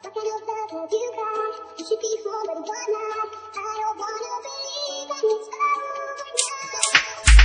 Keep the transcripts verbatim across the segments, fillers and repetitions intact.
What kind of love have you got? You should be home, but you're not. I don't wanna believe that it's over now.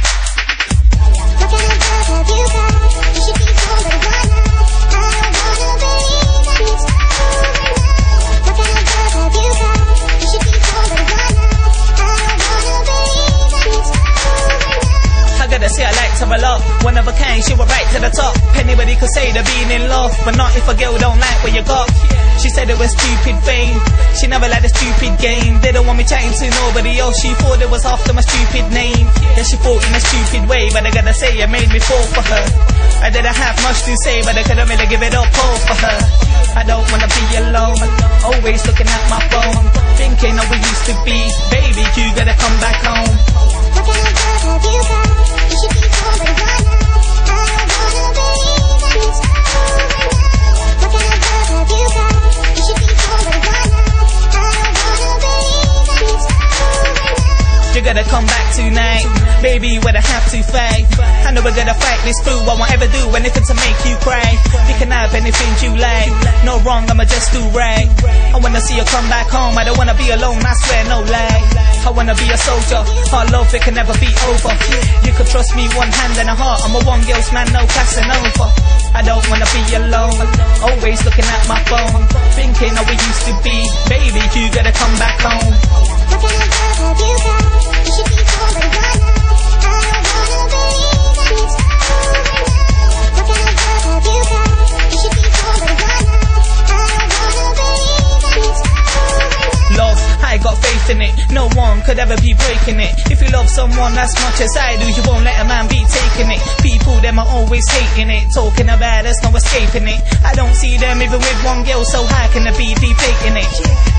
What kind of love have you got? You should be home, but you're not. I don't wanna believe that it's over now. What kind of love have you got? You should be home, but you're not. I don't wanna believe that it's over now. I gotta say I liked her a lot. One of a kind, she was right to the top. Anybody could say they're being in love, but not if a girl don't like what you got. She said it was stupid fame. She never liked a stupid game. They don't want me chatting to nobody else. She thought it was after my stupid name. Yeah, she thought in a stupid way, but I gotta say it made me fall for her. I didn't have much to say, but I couldn't really give it up all for her. I don't wanna be alone, always looking at my phone, thinking how we used to be. Baby, you gotta come back home. What kind of love have you got? You should be home, but you're not. I don't wanna believe that it's over now. What kind of love have you got? You should be home, but you're not. I don't wanna believe that it's over now. You gotta come back tonight, baby, when I have to fight. I know we're gonna fight this through. I won't ever do anything to make you cry. You can have anything you like, no wrong, I'ma just do right. I wanna see you come back home. I don't wanna be alone, I swear, no lie. I wanna be a soldier, our love, it can never be over. You can trust me, one hand and a heart. I'm a one girl's man, no Casanova. I don't wanna be alone, always looking at my phone, thinking how we used to be. Baby, you gotta come back home. What kind of love have you got? You should be home, but you're not. I don't wanna believe that it's over now. What kind of love have you got? You should be home, but you're not. I don't wanna believe that it's over now. Love, I got faith in it. No one could ever be breaking it. If you love someone as much as I do, you won't let a man be taking it. People, them are always hating it, talking about us, no escaping it. I don't see them even with one girl, so how can they be debating it?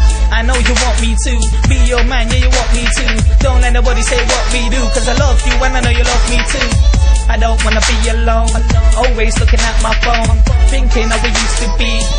I know you want me to be your man, yeah, you want me to. Don't let nobody say what we do, cause I love you and I know you love me too. I don't wanna be alone, always looking at my phone, thinking how we used to be.